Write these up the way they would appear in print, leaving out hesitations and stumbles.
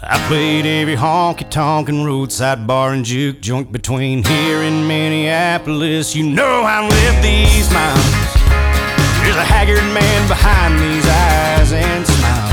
I played every honky-tonk and roadside bar and juke joint between here and Minneapolis. You know I lived these miles. There's a haggard man behind these eyes and smile.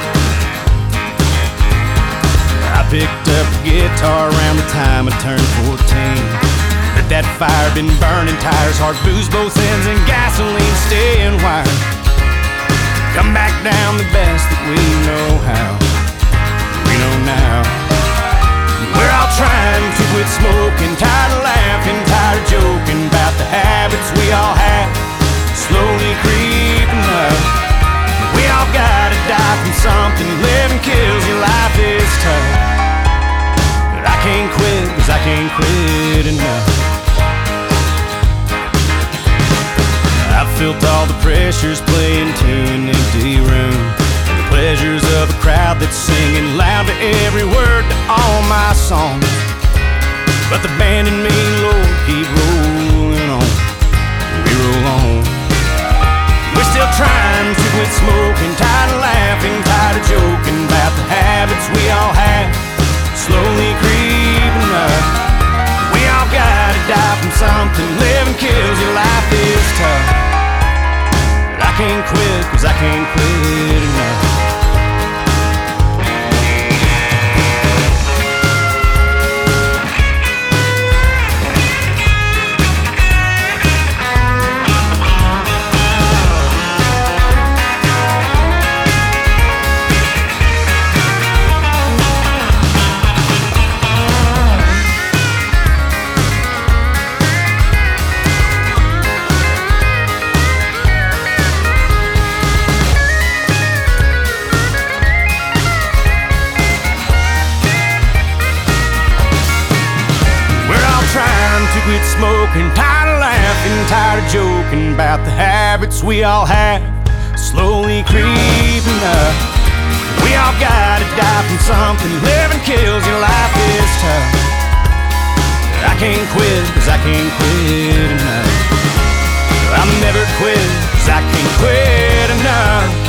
I picked up a guitar around the time I turned 14. But that fire been burning tires, hard booze both ends, and gasoline staying wired. Come back down the best that we know how. We know now. We're all trying to quit smoking, tired of laughing, tired of joking about the habits we all have, slowly creeping up. We all gotta die from something. Living kills you, life is tough. But I can't quit, 'cause I can't quit enough. I've felt all the pressures playing to an empty room, the pleasures of a crowd that's singing loud to every word to all my songs. But the band and me, Lord, keep rolling on. We roll on. We're still trying to quit smoking, tired of laughing, tired of joking about the habits we all have, slowly creeping up. We all gotta die from something. Living kills you, life is tough. But I can't quit, 'cause I can't quit enough. Quit smoking, tired of laughing, tired of joking about the habits we all have, slowly creeping up. We all gotta die from something. Living kills you, life is tough. But I can't quit, 'cause I can't quit enough. I'll never quit, 'cause I can't quit enough.